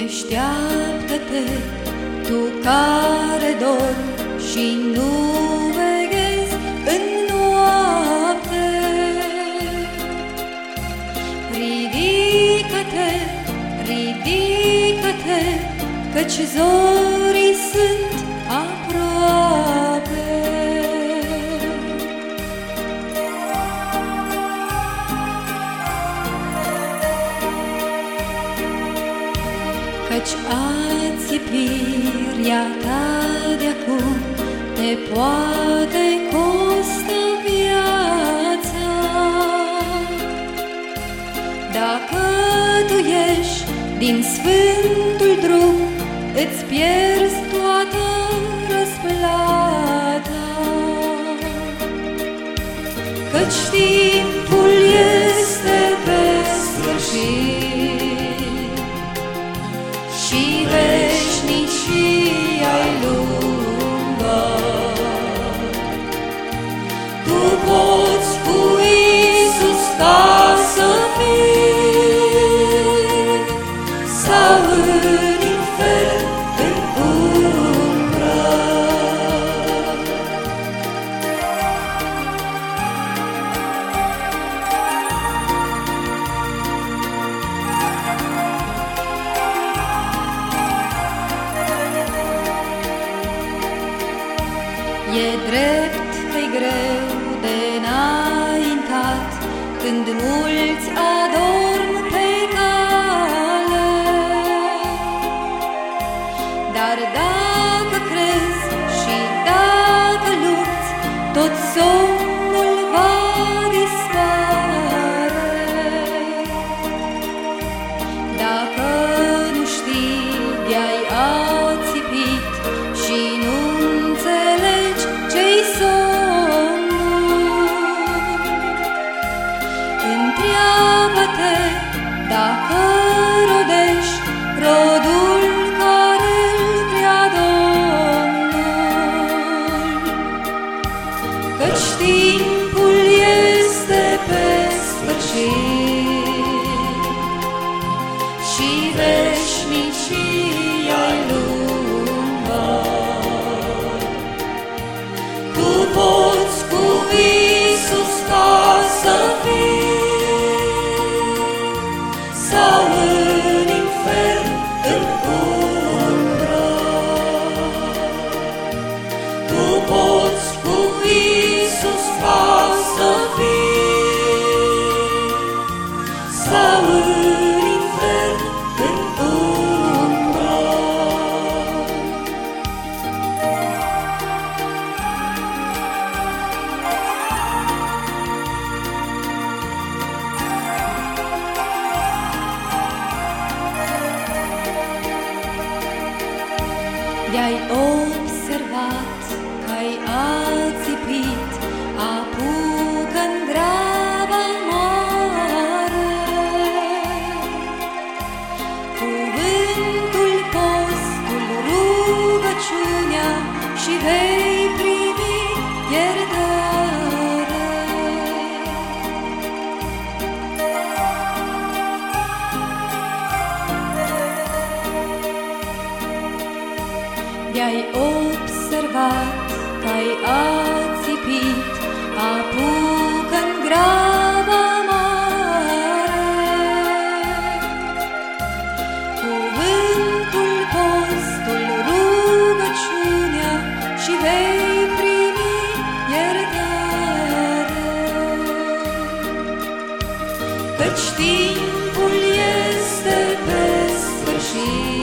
Deșteaptă-te, tu care dormi și nu veghezi în noapte. Ridică-te, ridică-te, căci zorii sunt aproape. Căci ațipirea ta de-acum te poate costa viața. Dacă tu ieși din sfântul drum, îți pierzi toată răsplata. Căci timpul este pe sfârșit și veșnicia-i lungă. Tu poți cu Iisus ca să fii, sau în infern, în umbră. E drept că-i greu de înaintat când mulți adorm pe cale, dar dacă crezi și dacă lupți, tot somnul va dispare. Dacă nu știi de-ai ațipit și nu înțelegi ce-i somnul, întreabă-te dacă rodești rodul care-l vrea Domnul. Căci timpul este pe sfârșit și veșnicia-i lungă. Tu poți cu Iisus ca să fii, sau în infern, în umbră. Tu poți cu Iisus ca să fii, sau în infern, în umbră. De-ai observat că-ai ațipit, apucă-n graba mare. Cuvântul, postul, rugăciunea și vei primi iertare. De-ai observat că-ai ațipit, apucă-n graba mare. Cuvântul, postul, rugăciunea și vei primi iertare. Căci timpul este pe sfârșit